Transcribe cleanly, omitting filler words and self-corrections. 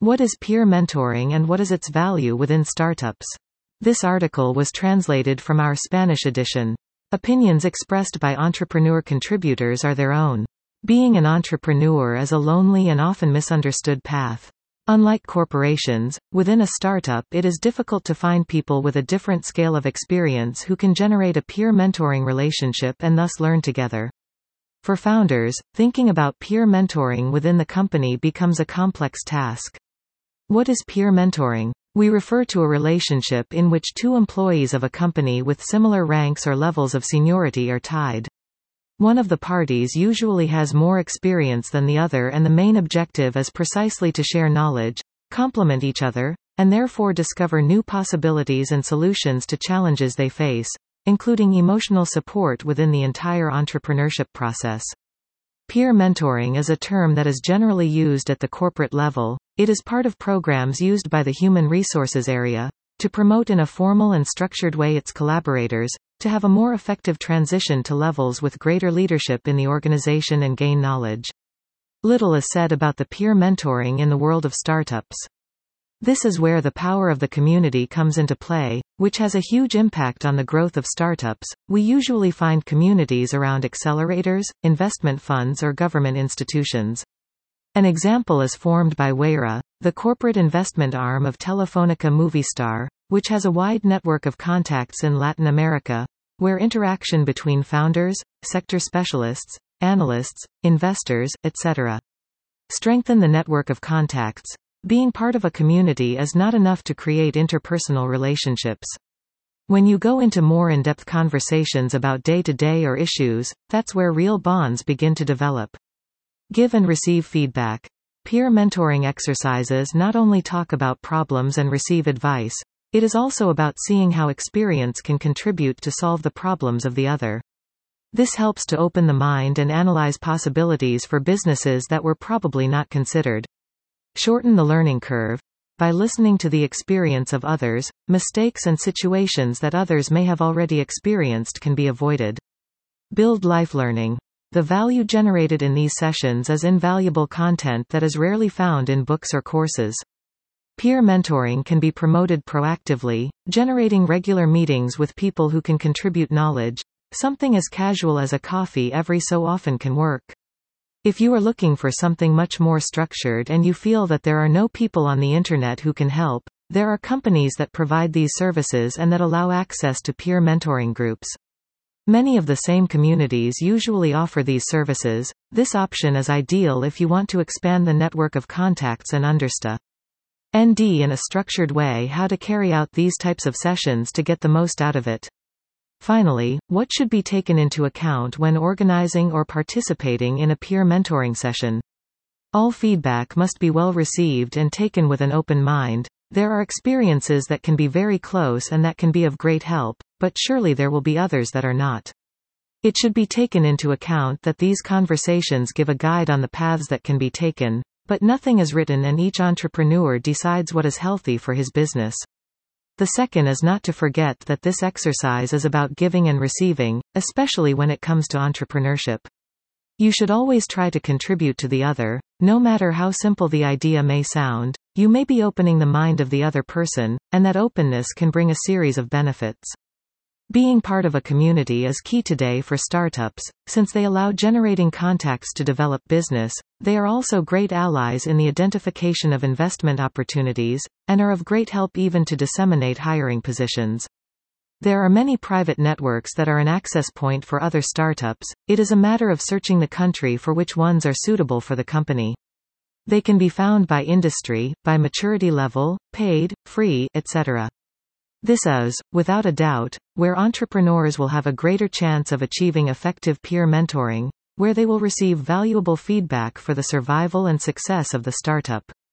What is peer mentoring and what is its value within startups? This article was translated from our Spanish edition. Opinions expressed by entrepreneur contributors are their own. Being an entrepreneur is a lonely and often misunderstood path. Unlike corporations, within a startup it is difficult to find people with a different scale of experience who can generate a peer mentoring relationship and thus learn together. For founders, thinking about peer mentoring within the company becomes a complex task. What is peer mentoring? We refer to a relationship in which two employees of a company with similar ranks or levels of seniority are tied. One of the parties usually has more experience than the other, and the main objective is precisely to share knowledge, complement each other, and therefore discover new possibilities and solutions to challenges they face, including emotional support within the entire entrepreneurship process. Peer mentoring is a term that is generally used at the corporate level. It is part of programs used by the human resources area to promote in a formal and structured way its collaborators, to have a more effective transition to levels with greater leadership in the organization and gain knowledge. Little is said about the peer mentoring in the world of startups. This is where the power of the community comes into play, which has a huge impact on the growth of startups. We usually find communities around accelerators, investment funds, or government institutions. An example is formed by Wayra, the corporate investment arm of Telefónica Movistar, which has a wide network of contacts in Latin America, where interaction between founders, sector specialists, analysts, investors, etc. strengthen the network of contacts. Being part of a community is not enough to create interpersonal relationships. When you go into more in-depth conversations about day-to-day or issues, that's where real bonds begin to develop. Give and receive feedback. Peer mentoring exercises not only talk about problems and receive advice, it is also about seeing how experience can contribute to solve the problems of the other. This helps to open the mind and analyze possibilities for businesses that were probably not considered. Shorten the learning curve. By listening to the experience of others, mistakes and situations that others may have already experienced can be avoided. Build life learning. The value generated in these sessions is invaluable content that is rarely found in books or courses. Peer mentoring can be promoted proactively, generating regular meetings with people who can contribute knowledge. Something as casual as a coffee every so often can work. If you are looking for something much more structured and you feel that there are no people on the internet who can help, there are companies that provide these services and that allow access to peer mentoring groups. Many of the same communities usually offer these services. This option is ideal if you want to expand the network of contacts and understand in a structured way how to carry out these types of sessions to get the most out of it. Finally, what should be taken into account when organizing or participating in a peer mentoring session? All feedback must be well received and taken with an open mind. There are experiences that can be very close and that can be of great help, but surely there will be others that are not. It should be taken into account that these conversations give a guide on the paths that can be taken, but nothing is written and each entrepreneur decides what is healthy for his business. The second is not to forget that this exercise is about giving and receiving, especially when it comes to entrepreneurship. You should always try to contribute to the other, no matter how simple the idea may sound. You may be opening the mind of the other person, and that openness can bring a series of benefits. Being part of a community is key today for startups, since they allow generating contacts to develop business. They are also great allies in the identification of investment opportunities, and are of great help even to disseminate hiring positions. There are many private networks that are an access point for other startups. It is a matter of searching the country for which ones are suitable for the company. They can be found by industry, by maturity level, paid, free, etc. This is, without a doubt, where entrepreneurs will have a greater chance of achieving effective peer mentoring, where they will receive valuable feedback for the survival and success of the startup.